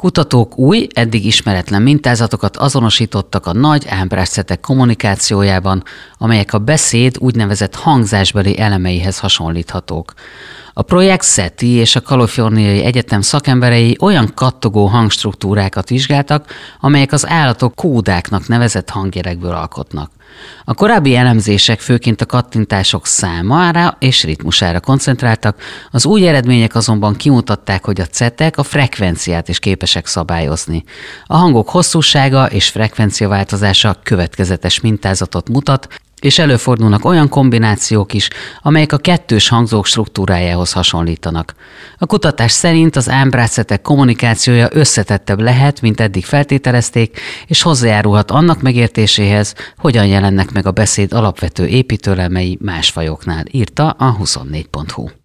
Kutatók új, eddig ismeretlen mintázatokat azonosítottak a nagy ámbrászetek kommunikációjában, amelyek a beszéd úgynevezett hangzásbeli elemeihez hasonlíthatók. A projekt SETI és a Kaliforniai Egyetem szakemberei olyan kattogó hangstruktúrákat vizsgáltak, amelyek az állatok kódáknak nevezett hangjelekből alkotnak. A korábbi elemzések főként a kattintások számára és ritmusára koncentráltak, az új eredmények azonban kimutatták, hogy a cetek a frekvenciát is képesek szabályozni. A hangok hosszúsága és frekvenciaváltozása következetes mintázatot mutat, és előfordulnak olyan kombinációk is, amelyek a kettős hangzók struktúrájához hasonlítanak. A kutatás szerint az ámbrászetek kommunikációja összetettebb lehet, mint eddig feltételezték, és hozzájárulhat annak megértéséhez, hogyan jelennek meg a beszéd alapvető építőelemei más fajoknál, írta a 24.hu.